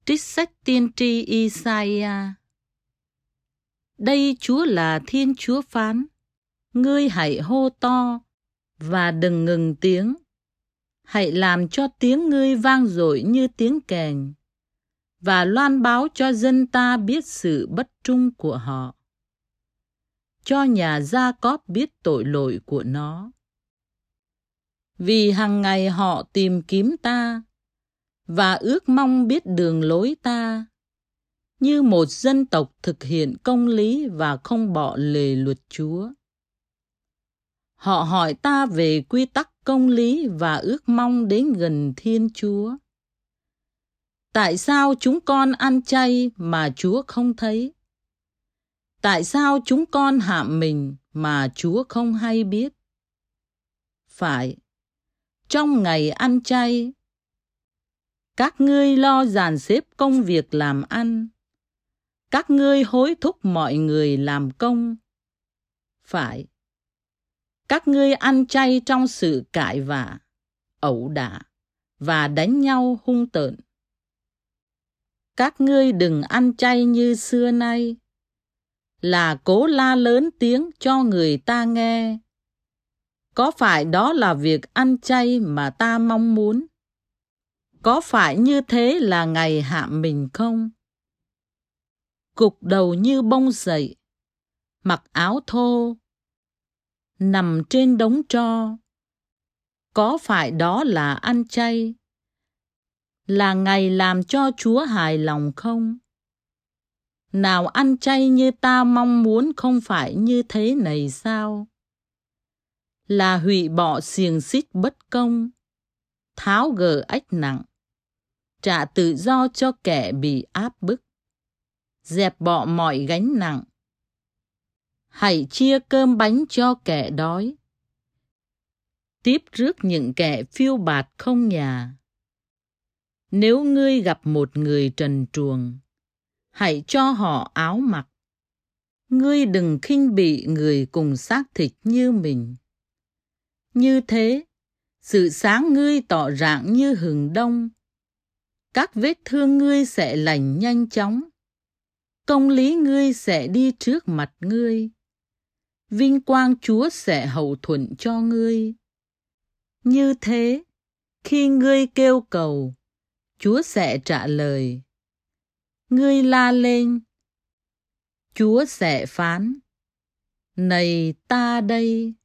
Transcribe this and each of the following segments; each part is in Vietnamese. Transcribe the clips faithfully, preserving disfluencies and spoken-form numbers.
Trích sách tiên tri Isaiah. Đây Chúa là Thiên Chúa phán, ngươi hãy hô to và đừng ngừng tiếng. Hãy làm cho tiếng ngươi vang dội như tiếng kèn, và loan báo cho dân ta biết sự bất trung của họ, cho nhà Gia-cóp biết tội lỗi của nó. Vì hằng ngày họ tìm kiếm ta, và ước mong biết đường lối ta, như một dân tộc thực hiện công lý và không bỏ lề luật Chúa. Họ hỏi ta về quy tắc công lý và ước mong đến gần Thiên Chúa. Tại sao chúng con ăn chay mà Chúa không thấy? Tại sao chúng con hãm mình mà Chúa không hay biết? Phải, trong ngày ăn chay, các ngươi lo dàn xếp công việc làm ăn, các ngươi hối thúc mọi người làm công. Phải, các ngươi ăn chay trong sự cãi vã, ẩu đả và đánh nhau hung tợn. Các ngươi đừng ăn chay như xưa nay, là cố la lớn tiếng cho người ta nghe. Có phải đó là việc ăn chay mà ta mong muốn? Có phải như thế là ngày hãm mình không? Gục đầu như bông dậy, mặc áo thô, nằm trên đống tro. Có phải đó là ăn chay, là ngày làm cho Chúa hài lòng không? Nào ăn chay như ta mong muốn không phải như thế này sao? Là hủy bỏ xiềng xích bất công, tháo gỡ ách nặng, trả tự do cho kẻ bị áp bức, dẹp bỏ mọi gánh nặng. Hãy chia cơm bánh cho kẻ đói, tiếp rước những kẻ phiêu bạt không nhà. Nếu ngươi gặp một người trần truồng, hãy cho họ áo mặc. Ngươi đừng khinh bỉ người cùng xác thịt như mình. Như thế, sự sáng ngươi tỏ rạng như hừng đông. Các vết thương ngươi sẽ lành nhanh chóng. Công lý ngươi sẽ đi trước mặt ngươi. Vinh quang Chúa sẽ hậu thuẫn cho ngươi. Như thế, khi ngươi kêu cầu, Chúa sẽ trả lời. Ngươi la lên, Chúa sẽ phán, này ta đây.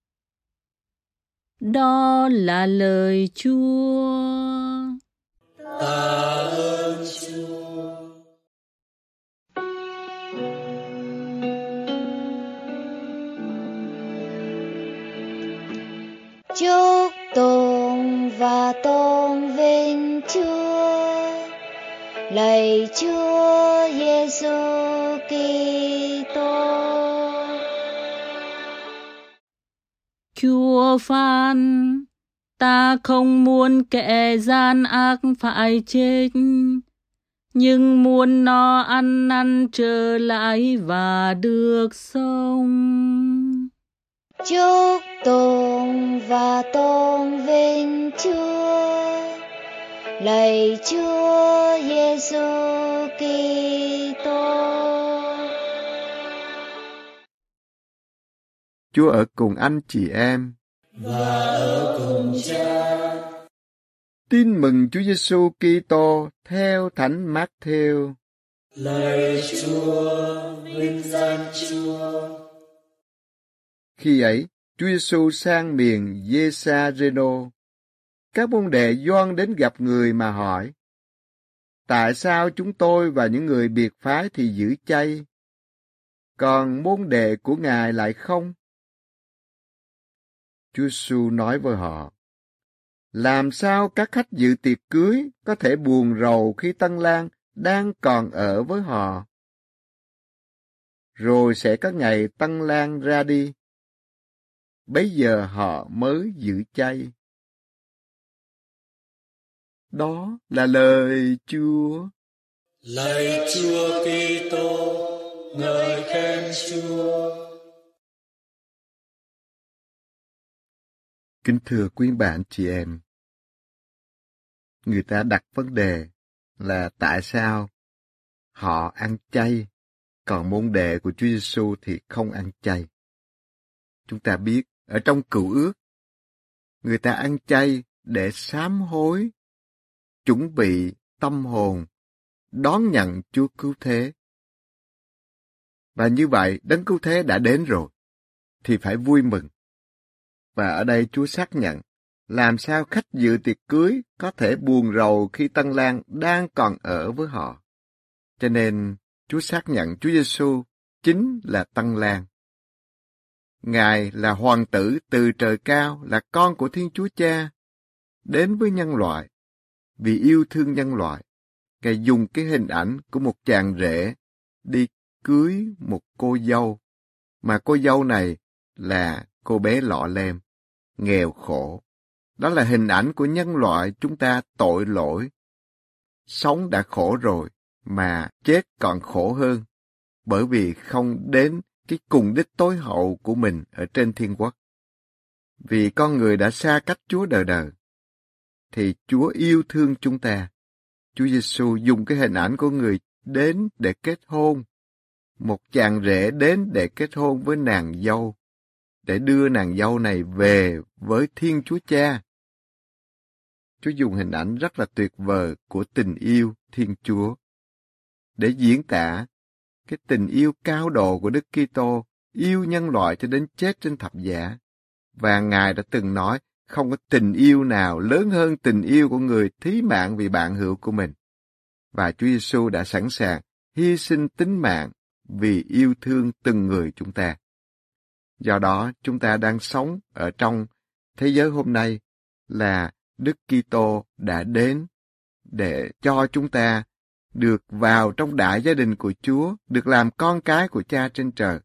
Đó là lời Chúa. Ta ơn Chúa. Chúc tụng và tôn vinh Chúa, lạy Chúa Giêsu Kitô. Chúa phán, ta không muốn kẻ gian ác phải chết, nhưng muốn nó ăn năn trở lại và được sống. Chúc tụng và tôn vinh Chúa, lạy Chúa Giêsu Kitô. Chúa ở cùng anh chị em và ở cùng Cha. Tin mừng Chúa Giêsu Kitô theo Thánh Mát-thêu. Lạy Chúa, vinh danh Chúa. Khi ấy, Chúa Giêsu sang miền Giê-sa-rê-nô. Các môn đệ Gioan đến gặp người mà hỏi: tại sao chúng tôi và những người biệt phái thì giữ chay, còn môn đệ của Ngài lại không? Chúa Giêsu nói với họ: làm sao các khách dự tiệc cưới có thể buồn rầu khi tân lang đang còn ở với họ? Rồi sẽ có ngày tân lang ra đi, bấy giờ họ mới giữ chay. Đó là lời Chúa. Lạy Chúa Kitô, ngợi khen Chúa. Kính thưa quý bạn chị em, người ta đặt vấn đề là tại sao họ ăn chay, còn môn đệ của Chúa Giêsu thì không ăn chay. Chúng ta biết, ở trong Cựu Ước, người ta ăn chay để sám hối, chuẩn bị tâm hồn, đón nhận Chúa Cứu Thế. Và như vậy, Đấng Cứu Thế đã đến rồi, thì phải vui mừng. Và ở đây Chúa xác nhận, làm sao khách dự tiệc cưới có thể buồn rầu khi tân lang đang còn ở với họ. Cho nên, Chúa xác nhận Chúa Giêsu chính là tân lang. Ngài là hoàng tử từ trời cao, là con của Thiên Chúa Cha, đến với nhân loại. Vì yêu thương nhân loại, Ngài dùng cái hình ảnh của một chàng rể đi cưới một cô dâu, mà cô dâu này là cô bé lọ lem, nghèo khổ. Đó là hình ảnh của nhân loại chúng ta tội lỗi. Sống đã khổ rồi, mà chết còn khổ hơn, bởi vì không đến cái cùng đích tối hậu của mình ở trên thiên quốc. Vì con người đã xa cách Chúa đời đời, thì Chúa yêu thương chúng ta. Chúa Giêsu dùng cái hình ảnh của người đến để kết hôn, một chàng rể đến để kết hôn với nàng dâu, để đưa nàng dâu này về với Thiên Chúa Cha. Chúa dùng hình ảnh rất là tuyệt vời của tình yêu Thiên Chúa để diễn tả cái tình yêu cao độ của Đức Kitô, yêu nhân loại cho đến chết trên thập giá. Và Ngài đã từng nói, không có tình yêu nào lớn hơn tình yêu của người thí mạng vì bạn hữu của mình. Và Chúa Giêsu đã sẵn sàng hy sinh tính mạng vì yêu thương từng người chúng ta. Do đó, chúng ta đang sống ở trong thế giới hôm nay là Đức Kitô đã đến để cho chúng ta được vào trong đại gia đình của Chúa, được làm con cái của Cha trên trời.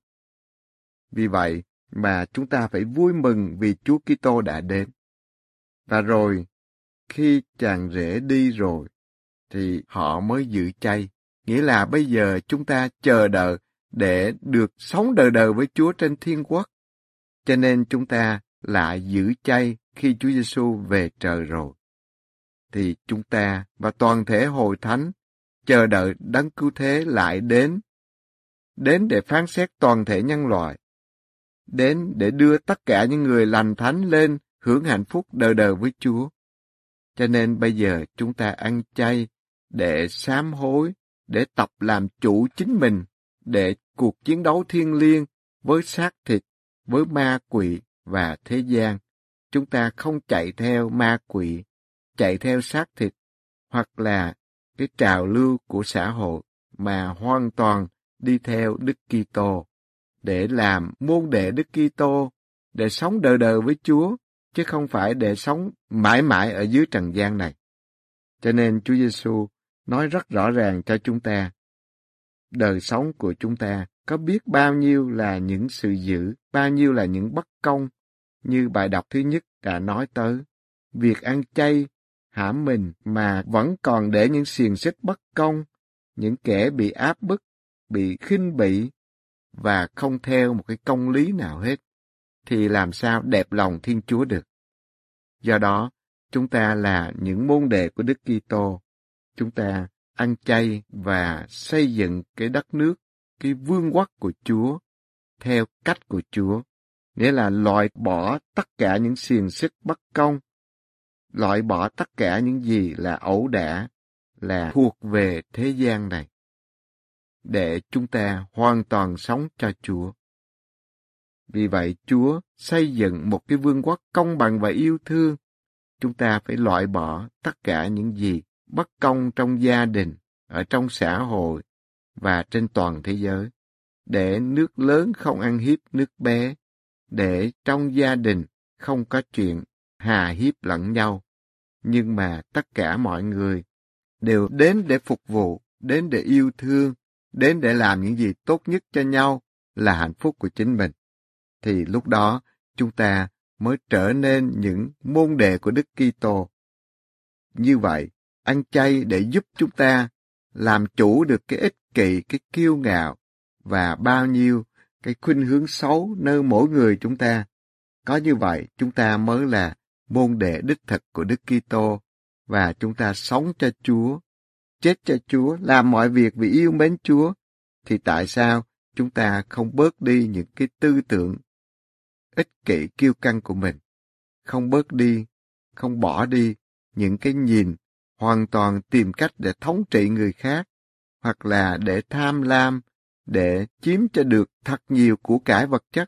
Vì vậy mà chúng ta phải vui mừng vì Chúa Kitô đã đến. Và rồi, khi chàng rể đi rồi, thì họ mới giữ chay. Nghĩa là bây giờ chúng ta chờ đợi để được sống đời đời với Chúa trên thiên quốc. Cho nên chúng ta lại giữ chay khi Chúa Giêsu về trời rồi. Thì chúng ta và toàn thể hội thánh chờ đợi Đấng Cứu Thế lại đến, đến để phán xét toàn thể nhân loại, đến để đưa tất cả những người lành thánh lên hưởng hạnh phúc đời đời với Chúa. Cho nên bây giờ chúng ta ăn chay để sám hối, để tập làm chủ chính mình, để cuộc chiến đấu thiêng liêng với xác thịt, với ma quỷ và thế gian. Chúng ta không chạy theo ma quỷ, chạy theo xác thịt, hoặc là cái trào lưu của xã hội, mà hoàn toàn đi theo Đức Kitô, để làm môn đệ Đức Kitô, để sống đời đời với Chúa, chứ không phải để sống mãi mãi ở dưới trần gian này. Cho nên Chúa Giêsu nói rất rõ ràng cho chúng ta, đời sống của chúng ta có biết bao nhiêu là những sự dữ, bao nhiêu là những bất công, như bài đọc thứ nhất đã nói tới. Việc ăn chay hãm mình mà vẫn còn để những xiềng xích bất công, những kẻ bị áp bức, bị khinh bỉ và không theo một cái công lý nào hết, thì làm sao đẹp lòng Thiên Chúa được. Do đó, chúng ta là những môn đệ của Đức Kitô, chúng ta ăn chay và xây dựng cái đất nước, cái vương quốc của Chúa theo cách của Chúa, nghĩa là loại bỏ tất cả những xiềng xích bất công, loại bỏ tất cả những gì là ẩu đả, là thuộc về thế gian này, để chúng ta hoàn toàn sống cho Chúa. Vì vậy, Chúa xây dựng một cái vương quốc công bằng và yêu thương. Chúng ta phải loại bỏ tất cả những gì bất công trong gia đình, ở trong xã hội và trên toàn thế giới, để nước lớn không ăn hiếp nước bé, để trong gia đình không có chuyện hà hiếp lẫn nhau, nhưng mà tất cả mọi người đều đến để phục vụ, đến để yêu thương, đến để làm những gì tốt nhất cho nhau là hạnh phúc của chính mình. Thì lúc đó chúng ta mới trở nên những môn đệ của Đức Kitô. Như vậy, ăn chay để giúp chúng ta làm chủ được cái ích kỷ, cái kiêu ngạo và bao nhiêu cái khuynh hướng xấu nơi mỗi người chúng ta. Có như vậy, chúng ta mới là môn đệ đích thực của Đức Kitô và chúng ta sống cho Chúa, chết cho Chúa, làm mọi việc vì yêu mến Chúa, thì tại sao chúng ta không bớt đi những cái tư tưởng ích kỷ kiêu căng của mình, không bớt đi, không bỏ đi những cái nhìn hoàn toàn tìm cách để thống trị người khác, hoặc là để tham lam, để chiếm cho được thật nhiều của cải vật chất,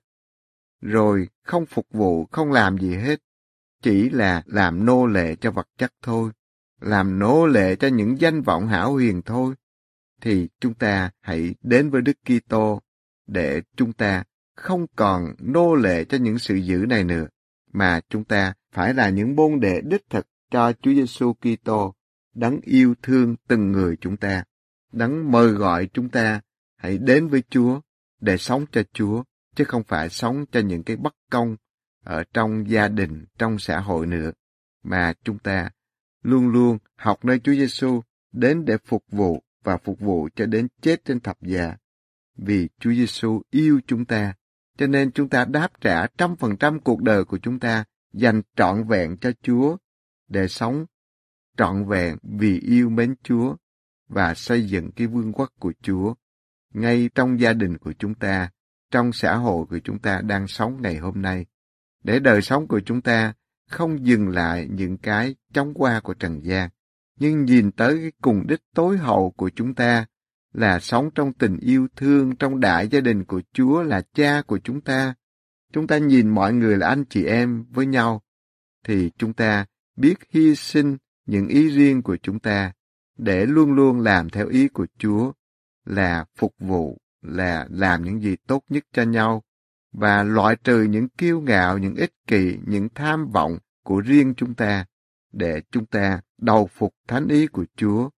rồi không phục vụ, không làm gì hết, chỉ là làm nô lệ cho vật chất thôi, làm nô lệ cho những danh vọng hão huyền thôi, thì chúng ta hãy đến với Đức Kitô để chúng ta không còn nô lệ cho những sự dữ này nữa, mà chúng ta phải là những môn đệ đích thực cho Chúa Giêsu Kitô, đấng yêu thương từng người chúng ta, đấng mời gọi chúng ta hãy đến với Chúa để sống cho Chúa, chứ không phải sống cho những cái bất công ở trong gia đình, trong xã hội nữa, mà chúng ta luôn luôn học nơi Chúa Giêsu đến để phục vụ và phục vụ cho đến chết trên thập giá. Vì Chúa Giêsu yêu chúng ta, cho nên chúng ta đáp trả trăm phần trăm cuộc đời của chúng ta dành trọn vẹn cho Chúa, để sống trọn vẹn vì yêu mến Chúa và xây dựng cái vương quốc của Chúa ngay trong gia đình của chúng ta, trong xã hội của chúng ta đang sống ngày hôm nay, để đời sống của chúng ta không dừng lại những cái chóng qua của trần gian, nhưng nhìn tới cái cùng đích tối hậu của chúng ta là sống trong tình yêu thương trong đại gia đình của Chúa là Cha của chúng ta. Chúng ta nhìn mọi người là anh chị em với nhau, thì chúng ta biết hy sinh những ý riêng của chúng ta để luôn luôn làm theo ý của Chúa, là phục vụ, là làm những gì tốt nhất cho nhau, và loại trừ những kiêu ngạo, những ích kỷ, những tham vọng của riêng chúng ta, để chúng ta đầu phục thánh ý của Chúa.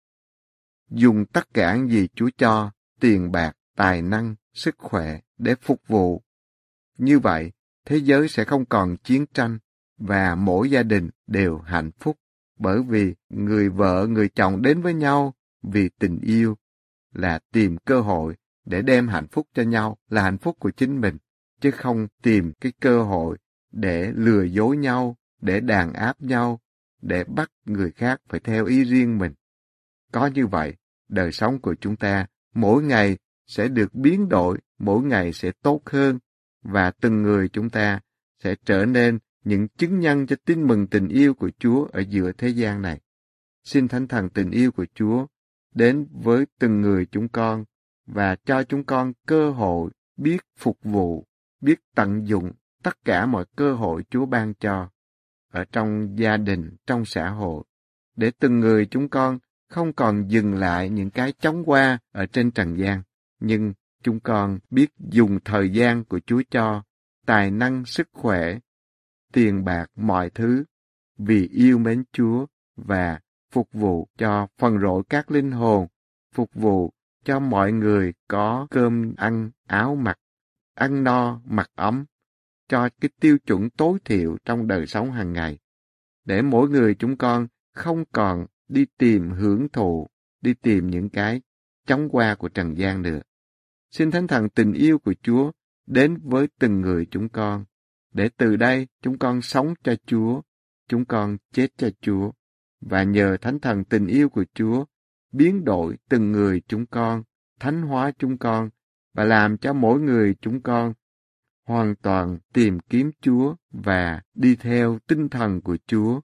Dùng tất cả những gì Chúa cho, tiền bạc, tài năng, sức khỏe để phục vụ. Như vậy, thế giới sẽ không còn chiến tranh, và mỗi gia đình đều hạnh phúc, bởi vì người vợ, người chồng đến với nhau vì tình yêu, là tìm cơ hội để đem hạnh phúc cho nhau, là hạnh phúc của chính mình, chứ không tìm cái cơ hội để lừa dối nhau, để đàn áp nhau, để bắt người khác phải theo ý riêng mình. Có như vậy, đời sống của chúng ta mỗi ngày sẽ được biến đổi, mỗi ngày sẽ tốt hơn, và từng người chúng ta sẽ trở nên những chứng nhân cho tin mừng tình yêu của Chúa ở giữa thế gian này. Xin Thánh Thần tình yêu của Chúa đến với từng người chúng con và cho chúng con cơ hội biết phục vụ, biết tận dụng tất cả mọi cơ hội Chúa ban cho ở trong gia đình, trong xã hội, để từng người chúng con không còn dừng lại những cái chóng qua ở trên trần gian, nhưng chúng con biết dùng thời gian của Chúa cho, tài năng, sức khỏe, tiền bạc, mọi thứ, vì yêu mến Chúa và phục vụ cho phần rỗi các linh hồn, phục vụ cho mọi người có cơm ăn, áo mặc, ăn no, mặc ấm, cho cái tiêu chuẩn tối thiểu trong đời sống hàng ngày, để mỗi người chúng con không còn đi tìm hưởng thụ, đi tìm những cái chóng qua của trần gian nữa. Xin Thánh Thần tình yêu của Chúa đến với từng người chúng con, để từ đây chúng con sống cho Chúa, chúng con chết cho Chúa, và nhờ Thánh Thần tình yêu của Chúa biến đổi từng người chúng con, thánh hóa chúng con, và làm cho mỗi người chúng con hoàn toàn tìm kiếm Chúa và đi theo tinh thần của Chúa,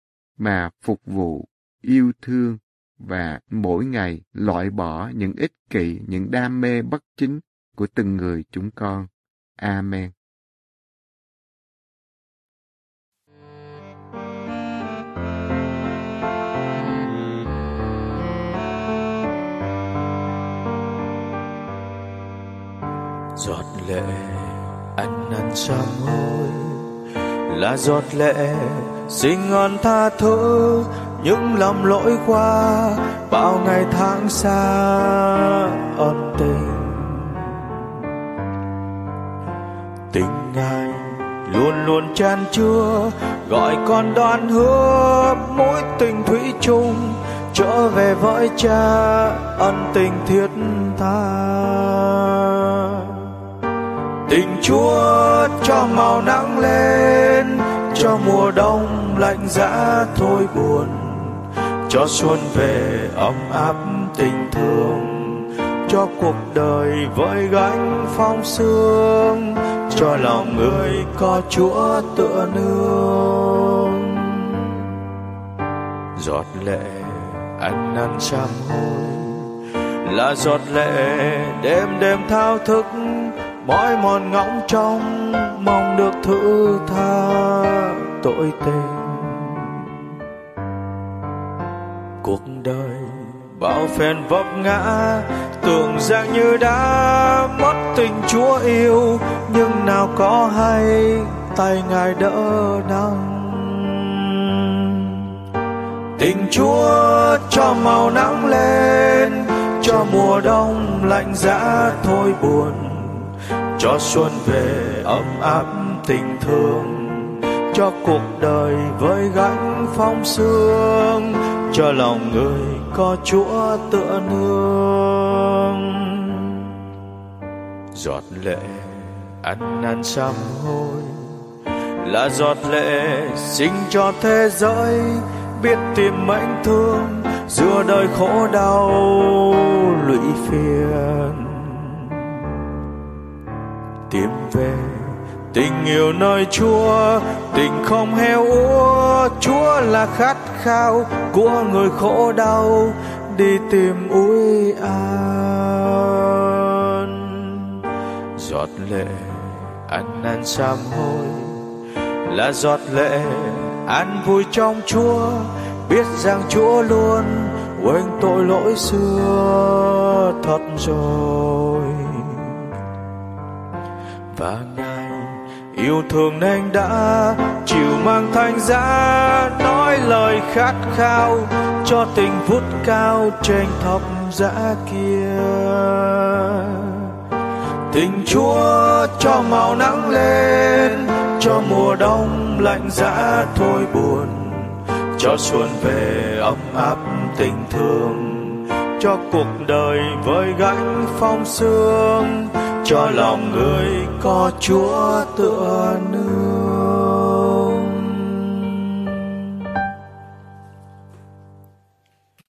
mà phục vụ, yêu thương và mỗi ngày loại bỏ những ích kỷ, những đam mê bất chính của từng người chúng con. Amen. Giọt lệ ăn năn sám hối là giọt lệ xin ơn tha thứ những lầm lỗi qua bao ngày tháng xa ân tình. Tình Ngài luôn luôn chan chứa gọi con đoan hứa mối tình thủy chung trở về với Cha ân tình thiết tha. Tình Chúa cho màu nắng lên, cho mùa đông lạnh giá thôi buồn, cho xuân về ấm áp tình thương, cho cuộc đời với gánh phong sương, cho lòng người có Chúa tựa nương. Giọt lệ ăn năn sám hối là giọt lệ đêm đêm thao thức, mỏi mòn ngóng trông mong được thứ tha tội tình. Cuộc đời bao phen vấp ngã, tưởng rằng như đã mất tình Chúa yêu, nhưng nào có hay tay Ngài đỡ đắng. Tình Chúa cho màu nắng lên, cho mùa đông lạnh giá thôi buồn, cho xuân về ấm áp tình thương, cho cuộc đời với gánh phong sương, cho lòng người có Chúa tựa nương. Giọt lệ ăn năn sám hối là giọt lệ sinh cho thế giới biết tìm mệnh thương giữa đời khổ đau lụy phiền. Tìm về tình yêu nơi Chúa, tình không heo úa. Chúa là khát khao của người khổ đau, đi tìm ủi an. Giọt lệ ăn năn sám hối là giọt lệ an vui trong Chúa, biết rằng Chúa luôn quên tội lỗi xưa thật rồi. Và Ngài yêu thương nên đã chịu mang thánh giá, nói lời khát khao cho tình vút cao trên thập giá kia. Tình Chúa cho màu nắng lên, cho mùa đông lạnh giá thôi buồn, cho xuân về ấm áp tình thương, cho cuộc đời với gánh phong sương, cho lòng người có Chúa tựa nương.